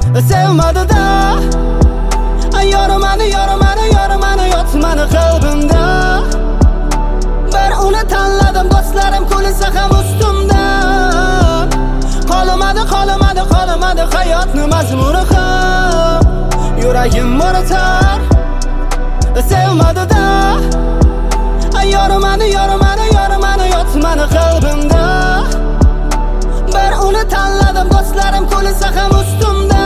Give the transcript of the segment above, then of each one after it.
sevmadi-da. Yorimani yotmani qalbimda. Bir uni tanladim, do'stlarim kulinsa ham ustimda. Qolmadi hayotni mazmuni ham. Yuragim mo'ratar, sevmadi-da. Yorimani yotmani qalbimda. Bir uni tanladim, do'stlarim kulinsa ham ustimda.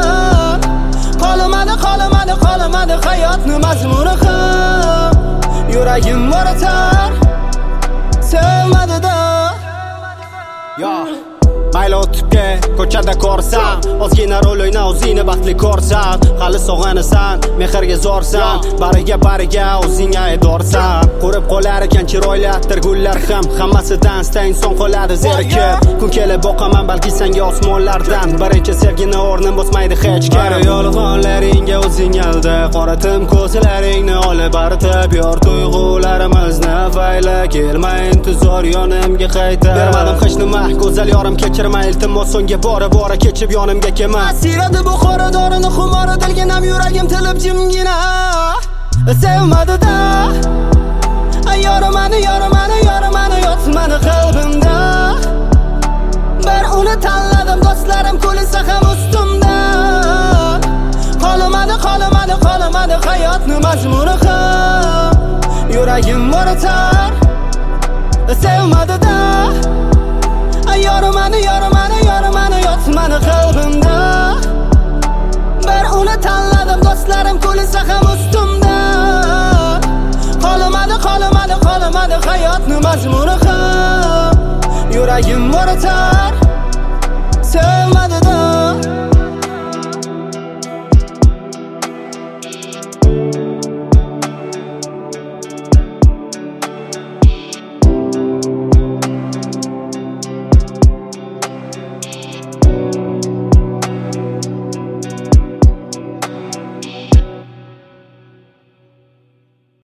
Qolmadi hayotni mazmuni ham. Yuragim mo'ratar, sevmadi-da. Yo mayli o'tibga ko'chada ko'rsam, ozgina rol o'yna, o'zingni baxtli ko'rsan. Hali sog'anasan, mehrga zo'rsan, bariga o'zing aydorsan. Qurib qolar ekan chiroyli atirgullar ham, hammasidan sta inson qoladi zerikib. Kun kelib boqaman balki senga osmonlardan. Birinchi sevgini o'rnin bosmaydi hech kim. Yolg'onlaringga o'zing alda, qoratim ko'zlaringni olib artib yor tuyg'ularimizni fayla. Kelma intizor yonimga qayta. Bermadim hech nima, go'zal yorim kechirma, iltimos so'ngga bora kechib yonimga kelma. Siradi bu qoridorini xumori dilginam, yuragim tilib jimgina. Sevmadi-da. Yorimani yotmani qalbimda. Bir uni tanladim, do'stlarim kulinsa ham ustimda. Qolmadi hayotni mazmuni ham. Yuragim mo'ratar, sevmadi-da. Yorimani yotmani qalbimda. Bir uni tanladim, do'stlarim kulinsa ham ustimda. Qolmadi hayotni mazmuni ham. Yuragim mo'ratar, sevmadi-da.